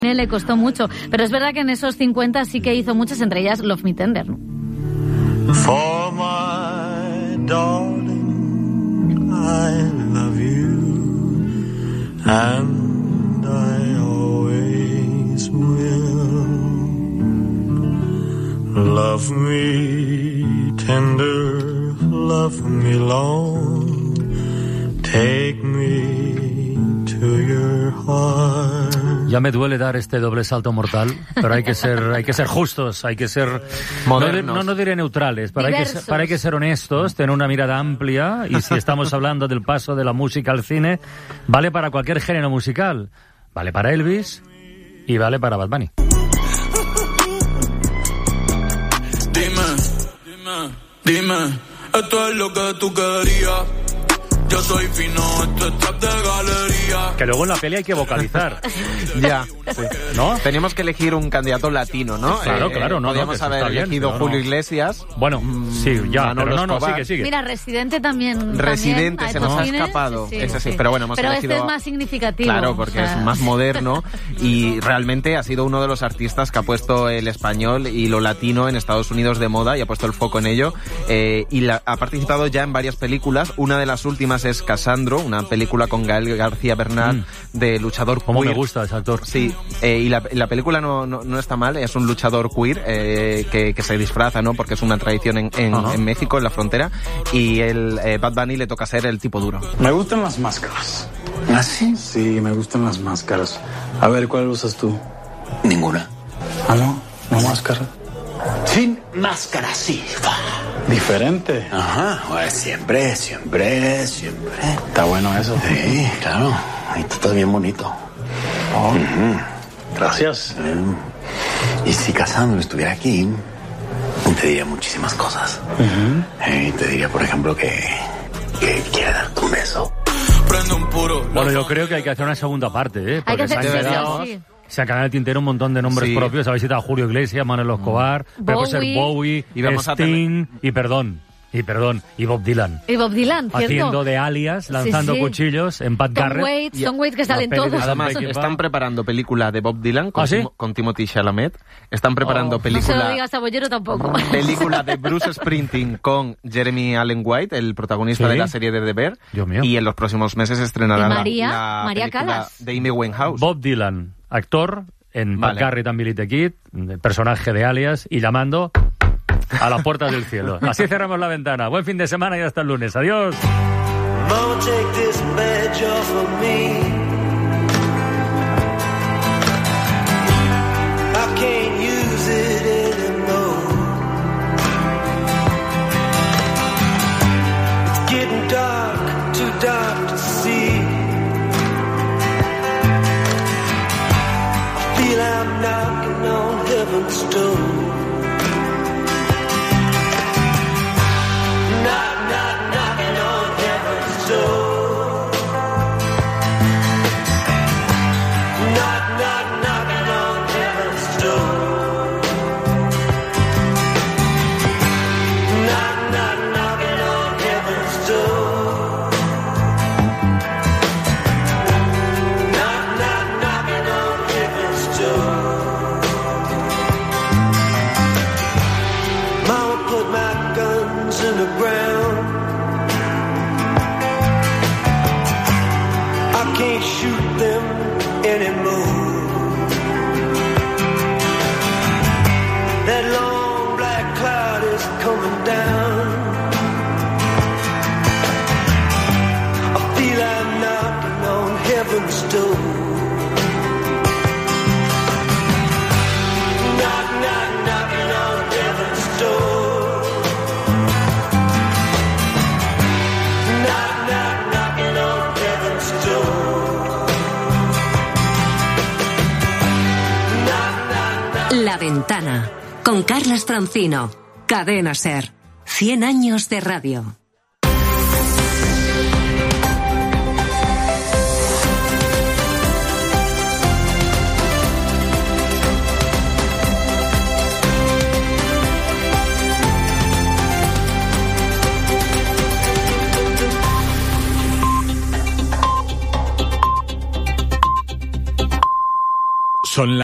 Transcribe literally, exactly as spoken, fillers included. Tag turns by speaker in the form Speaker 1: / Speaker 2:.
Speaker 1: Le costó mucho, pero es verdad que en esos cincuenta sí que hizo muchas, entre ellas Love Me Tender, ¿no?
Speaker 2: For my darling, I love you, and I always will. Love me tender, love me long, take me to your heart.
Speaker 3: Ya me duele dar este doble salto mortal, pero hay que ser, hay que ser justos, hay que ser
Speaker 4: modernos.
Speaker 3: No, no, no diré neutrales, pero hay, que ser, pero hay que ser honestos, tener una mirada amplia, y si estamos hablando del paso de la música al cine, vale para cualquier género musical, vale para Elvis y vale para Bad Bunny.
Speaker 5: Dime, dime, dime, esto es lo que tú querías. Yo soy fino, esto es trap de galería.
Speaker 3: Que luego en la peli hay que vocalizar.
Speaker 4: Ya, sí.
Speaker 3: ¿No?
Speaker 4: Teníamos que elegir un candidato latino, ¿no?
Speaker 3: Claro,
Speaker 4: eh,
Speaker 3: claro, no.
Speaker 4: Podríamos
Speaker 3: no,
Speaker 4: haber
Speaker 3: bien,
Speaker 4: elegido Julio
Speaker 3: no.
Speaker 4: Iglesias.
Speaker 3: Bueno,
Speaker 4: mmm,
Speaker 3: sí, ya,
Speaker 4: Manolo
Speaker 3: pero no, no,
Speaker 4: Escobar.
Speaker 3: sigue, sigue.
Speaker 1: Mira, Residente también.
Speaker 4: Residente
Speaker 1: también,
Speaker 4: se nos ha
Speaker 1: cine,
Speaker 4: escapado.
Speaker 1: sí, sí,
Speaker 4: Ese sí,
Speaker 1: sí.
Speaker 4: pero bueno, hemos
Speaker 1: pero
Speaker 4: elegido...
Speaker 1: este es más significativo.
Speaker 4: Claro, porque
Speaker 1: o sea...
Speaker 4: es más moderno y realmente ha sido uno de los artistas que ha puesto el español y lo latino en Estados Unidos de moda y ha puesto el foco en ello. Eh, y la, ha participado ya en varias películas. Una de las últimas es Casandro, una película con Gael García Bernal mm. de luchador
Speaker 3: Cómo
Speaker 4: queer.
Speaker 3: me gusta ese actor.
Speaker 4: Sí, eh, y la, la película no, no, no está mal, es un luchador queer eh, que, que se disfraza, ¿no? Porque es una tradición en, en, en México, en la frontera, y el eh, Bad Bunny le toca ser el tipo duro.
Speaker 6: Me gustan las máscaras. ¿Ah, sí? Sí, me gustan las máscaras. A ver, ¿cuál usas tú?
Speaker 7: Ninguna.
Speaker 6: ¿Ah, no? ¿No máscara?
Speaker 7: Sin máscara, sí.
Speaker 6: Diferente.
Speaker 7: Ajá, pues siempre, siempre, siempre.
Speaker 6: Está bueno eso.
Speaker 7: Sí, claro. Ahí tú estás bien bonito.
Speaker 6: Oh.
Speaker 7: Uh-huh.
Speaker 6: Gracias.
Speaker 7: Uh, y si Casandro estuviera aquí, te diría muchísimas cosas.
Speaker 6: Uh-huh.
Speaker 7: Eh, te diría, por ejemplo, que, que quiere darte un beso.
Speaker 5: Prende un puro.
Speaker 3: Bueno, yo creo que hay que hacer una segunda parte, ¿eh?
Speaker 1: Hay que
Speaker 3: Porque
Speaker 1: hacer
Speaker 3: se han
Speaker 1: sí,
Speaker 3: quedado...
Speaker 1: sí.
Speaker 3: Se acaban de tintero un montón de nombres
Speaker 4: Sí.
Speaker 3: propios. Habéis citado a Julio Iglesias, Manolo Escobar,
Speaker 1: Mm.
Speaker 3: pero puede ser
Speaker 1: Bowie.
Speaker 3: Bowie,
Speaker 4: Y vamos a
Speaker 3: Sting, y perdón, y perdón, y Bob Dylan.
Speaker 1: Y Bob Dylan, ¿cierto?
Speaker 3: Haciendo de alias, lanzando
Speaker 1: Sí, sí.
Speaker 3: cuchillos en Pat
Speaker 1: Tom
Speaker 3: Garrett.
Speaker 1: Waits, Tom Waits que salen
Speaker 3: peli de
Speaker 1: todos.
Speaker 3: Adam
Speaker 4: Además,
Speaker 3: Peckinpah.
Speaker 4: están preparando película de Bob Dylan con,
Speaker 3: ¿Ah, sí?
Speaker 4: Tim- con Timothy Chalamet. Están preparando
Speaker 3: Oh.
Speaker 1: No se
Speaker 4: película...
Speaker 1: lo digas a Bollero tampoco.
Speaker 4: Película de Bruce Springsteen con Jeremy Allen White, el protagonista
Speaker 3: ¿Sí?
Speaker 4: de la serie de The Bear.
Speaker 3: Dios mío.
Speaker 4: Y en los próximos meses estrenará
Speaker 1: ¿Y
Speaker 4: la-
Speaker 1: María?
Speaker 4: la,
Speaker 1: María
Speaker 4: película
Speaker 1: Callas.
Speaker 4: de Amy Winehouse.
Speaker 3: Bob Dylan, actor en
Speaker 4: Vale.
Speaker 3: Pat Garrett and Billy the Kid, personaje de alias, y llamando a las puertas del cielo. Así cerramos la ventana. Buen fin de semana y hasta el lunes. Adiós.
Speaker 2: Mama, take this badge off of me. I can't use it anymore. It's getting dark, too dark to see. I feel I'm knocking on heaven's door. Knock, knock, knocking on heaven's door. Knock, knock, knocking on heaven's door. Knock, knock, knocking on heaven's door. Knock, knock, knocking on heaven's door. Mama put my guns in the ground. I can't shoot them anymore. That long black cloud is coming down. I feel I'm knocking on heaven's door. Knock, knock, knocking on heaven's door. Knock, knock, knocking on heaven's door. Knock, knock, knock.
Speaker 8: La Ventana, con Carlas Francino. Cadena SER. cien años de radio.